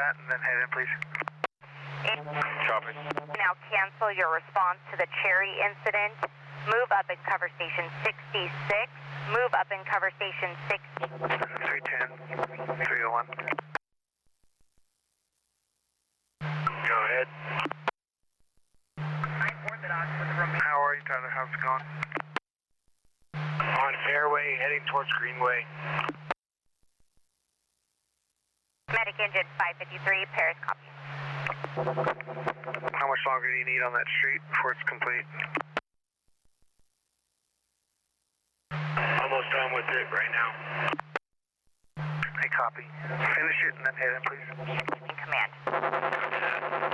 that and then head in, please. Copy. Now cancel your response to the Cherry incident. Move up and cover station 66. Move up and cover station 6. 310, 301. Go ahead. How are you, Tyler? How's it going? On Fairway, heading towards Greenway. Medic engine 553, Paris copy. How much longer do you need on that street before it's complete? Almost done with it right now. Hey, copy. Finish it and then head in, please. In command.